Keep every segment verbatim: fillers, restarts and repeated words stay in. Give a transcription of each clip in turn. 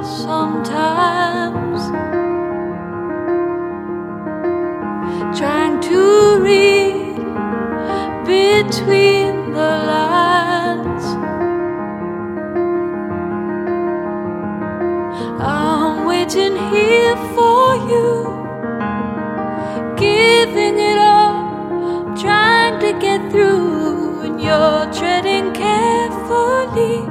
sometimes, trying to read between the lines. I'm waiting here for you, giving it all, trying to get through, and you're treading carefully,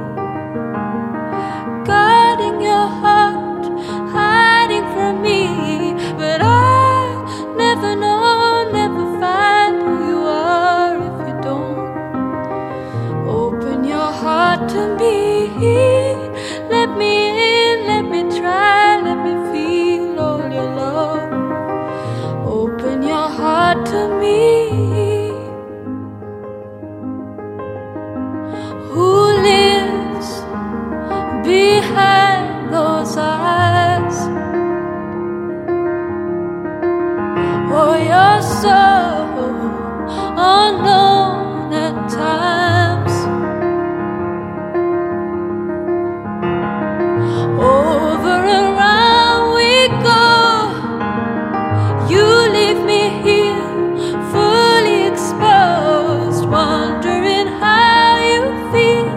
guarding your heart, hiding from me. But I'll never know, never find who you are if you don't open your heart to me. Let me in, let me try, let me feel all your love. Open your heart to me. Who lives behind those eyes? Oh, you're so unknown at times. Over and round we go, you leave me here fully exposed, wondering how you feel,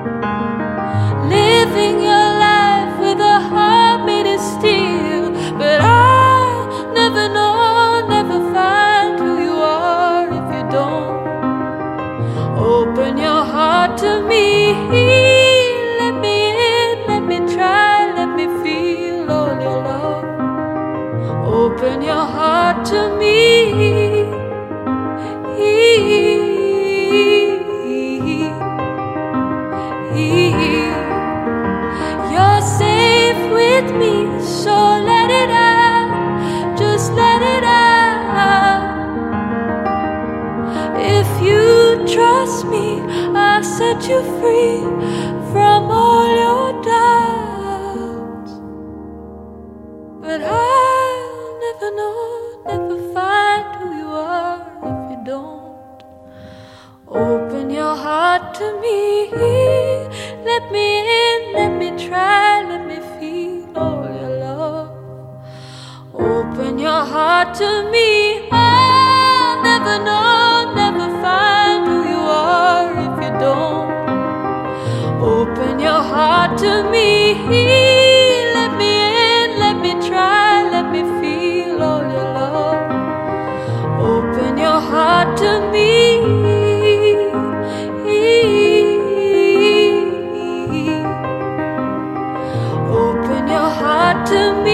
living your life with a heart made of steel. But I'll never know, never find who you are if you don't open your heart to me. Let me in, let me try, let me feel all your love. Open your heart to me. You're safe with me, so let it out, just let it out. If you trust me, I'll set you free from all your doubts. But I'll never know, never find who you are if you don't open your heart to me. Let me in, let me try, let me feel all your love. Open your heart to me. I'll never know, never find who you are if you don't open your heart to me. Let me in, let me try, let me feel all your love. Open your heart to me. Open your heart to me.